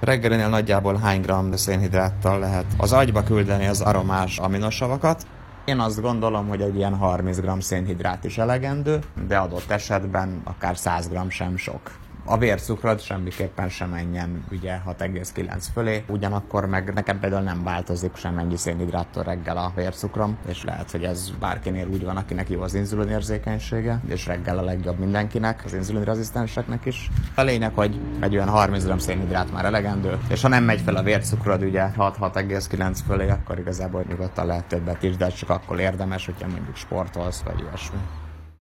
Reggelinél nagyjából hány gramm szénhidráttal lehet az agyba küldeni az aromás aminosavakat? Én azt gondolom, hogy egy ilyen 30 g szénhidrát is elegendő, de adott esetben akár 100 g sem sok. A vércukrod semmiképpen sem menjen ugye 6,9 fölé, ugyanakkor meg nekem például nem változik semmennyi szénhidráttól reggel a vércukrom, és lehet, hogy ez bárkinél úgy van, akinek jó az inzulinérzékenysége, és reggel a legjobb mindenkinek, az inzulinrezisztenseknek is. A lényeg, hogy egy olyan 30 g szénhidrát már elegendő, és ha nem megy fel a vércukrod ugye 6,9 fölé, akkor igazából nyugodtan lehet többet is, de csak akkor érdemes, hogyha mondjuk sportolsz, vagy ilyesmi.